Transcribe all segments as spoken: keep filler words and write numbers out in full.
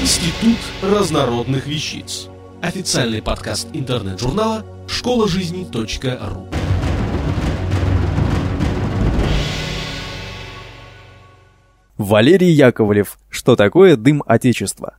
Институт разнородных вещиц. Официальный подкаст интернет-журнала школа жизни точка ру. Валерий Яковлев. Что такое дым Отечества?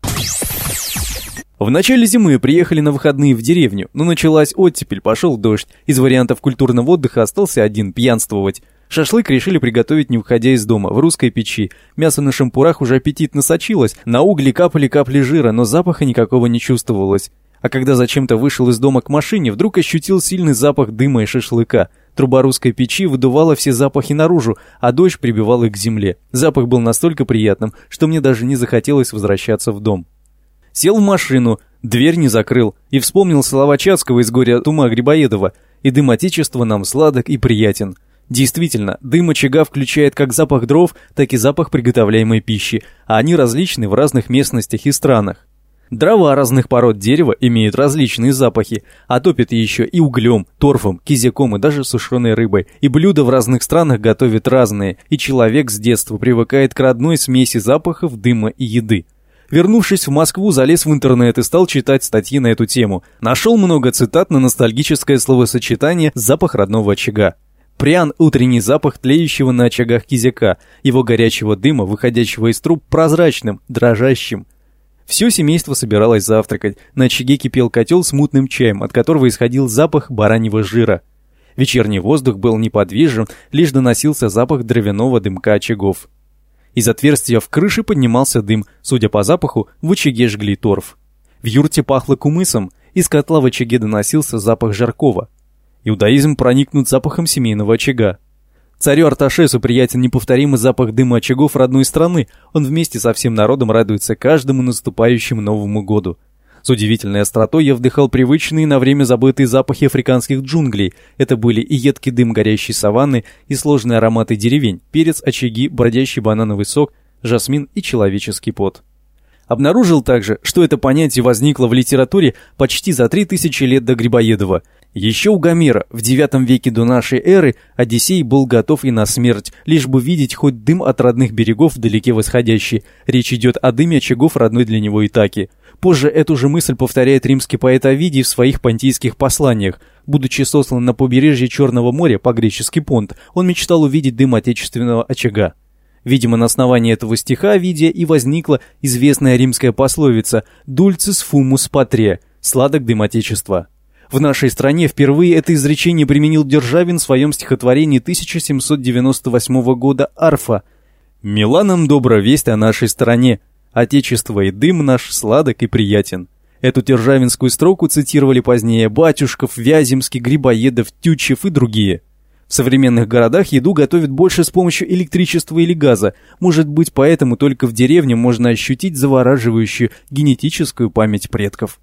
В начале зимы приехали на выходные в деревню, но началась оттепель, пошел дождь. Из вариантов культурного отдыха остался один – пьянствовать. Шашлык решили приготовить, не выходя из дома, в русской печи. Мясо на шампурах уже аппетитно сочилось, на угли капали капли жира, но запаха никакого не чувствовалось. А когда зачем-то вышел из дома к машине, вдруг ощутил сильный запах дыма и шашлыка. Труба русской печи выдувала все запахи наружу, а дождь прибивал их к земле. Запах был настолько приятным, что мне даже не захотелось возвращаться в дом. Сел в машину, дверь не закрыл, и вспомнил слова Чацкого из «Горя от ума» Грибоедова: «И дым Отечества нам сладок и приятен». Действительно, дым очага включает как запах дров, так и запах приготовляемой пищи, а они различны в разных местностях и странах. Дрова разных пород дерева имеют различные запахи, а топят еще и углем, торфом, кизяком и даже сушеной рыбой. И блюда в разных странах готовят разные, и человек с детства привыкает к родной смеси запахов, дыма и еды. Вернувшись в Москву, залез в интернет и стал читать статьи на эту тему. Нашел много цитат на ностальгическое словосочетание «запах родного очага». Прян утренний запах тлеющего на очагах кизяка, его горячего дыма, выходящего из труб, прозрачным, дрожащим. Все семейство собиралось завтракать. На очаге кипел котел с мутным чаем, от которого исходил запах бараньего жира. Вечерний воздух был неподвижен, лишь доносился запах дровяного дымка очагов. Из отверстия в крыше поднимался дым, судя по запаху, в очаге жгли торф. В юрте пахло кумысом, из котла в очаге доносился запах жаркого. Иудаизм проникнут запахом семейного очага. Царю Арташесу приятен неповторимый запах дыма очагов родной страны, он вместе со всем народом радуется каждому наступающему Новому году. С удивительной остротой я вдыхал привычные на время забытые запахи африканских джунглей. Это были и едкий дым горящей саванны, и сложные ароматы деревень, перец, очаги, бродящий банановый сок, жасмин и человеческий пот. Обнаружил также, что это понятие возникло в литературе почти за три тысячи лет до Грибоедова. Еще у Гомера в девятом веке до нашей эры Одиссей был готов и на смерть, лишь бы видеть хоть дым от родных берегов вдалеке восходящий. Речь идет о дыме очагов родной для него Итаки. Позже эту же мысль повторяет римский поэт Овидий в своих понтийских посланиях. Будучи сослан на побережье Черного моря, по-гречески Понт, он мечтал увидеть дым отечественного очага. Видимо, на основании этого стиха Овидия и возникла известная римская пословица «Dulcis fumus patria» – «сладок дым Отечества». В нашей стране впервые это изречение применил Державин в своем стихотворении тысяча семьсот девяносто восьмого года «Арфа». «Мила нам добра весть о нашей стране, Отечество и дым наш сладок и приятен». Эту державинскую строку цитировали позднее Батюшков, Вяземский, Грибоедов, Тютчев и другие. В современных городах еду готовят больше с помощью электричества или газа. Может быть, поэтому только в деревне можно ощутить завораживающую генетическую память предков.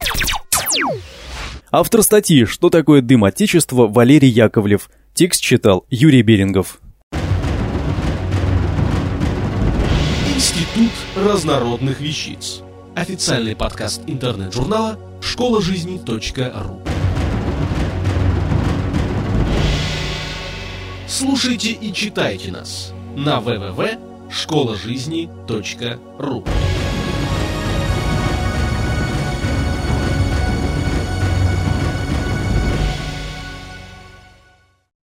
Автор статьи «Что такое дым Отечества» Валерий Яковлев. Текст читал Юрий Берингов. Институт разнородных вещиц. Официальный подкаст интернет-журнала школа жизни точка ру. Слушайте и читайте нас на дабл ю дабл ю дабл ю точка школа жизни точка ру.